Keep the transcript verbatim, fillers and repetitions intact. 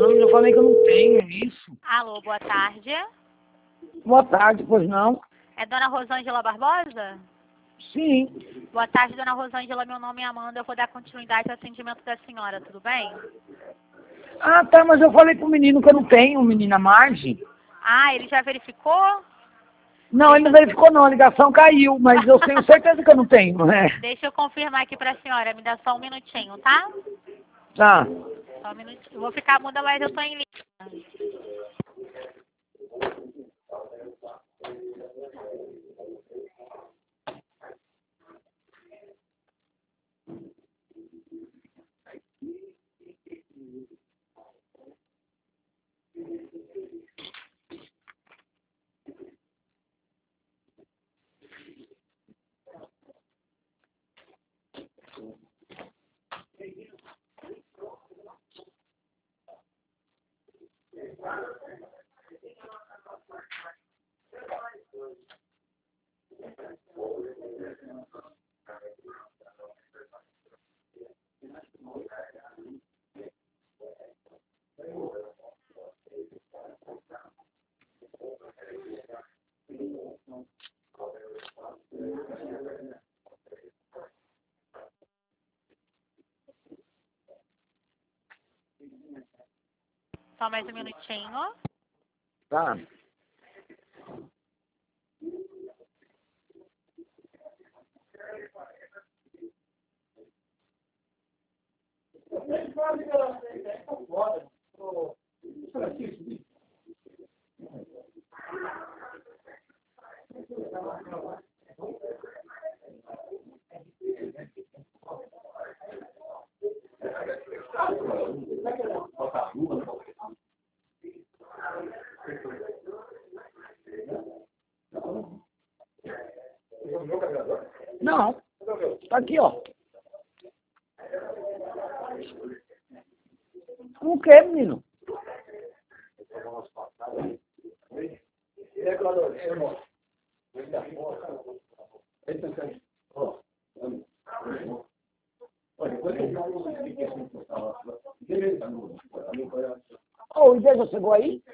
Não, eu já falei que eu não tenho isso. Alô, boa tarde. Boa tarde, pois não? É Dona Rosângela Barbosa? Sim. Boa tarde, Dona Rosângela. Meu nome é Amanda. Eu vou dar continuidade ao atendimento da senhora, tudo bem? Ah, tá, mas eu falei pro menino que eu não tenho, menina Marge. Ah, ele já verificou? Não, ele não verificou não, a ligação caiu, mas eu tenho certeza que eu não tenho, né? Deixa eu confirmar aqui pra senhora. Me dá só um minutinho, tá? Tá. Só um minutinho. Eu vou ficar muda, mas eu tô em linha. Só mais um minutinho. Tá. Não. Tá aqui, ó. O que, menino? Ô, o Igreja chegou aí?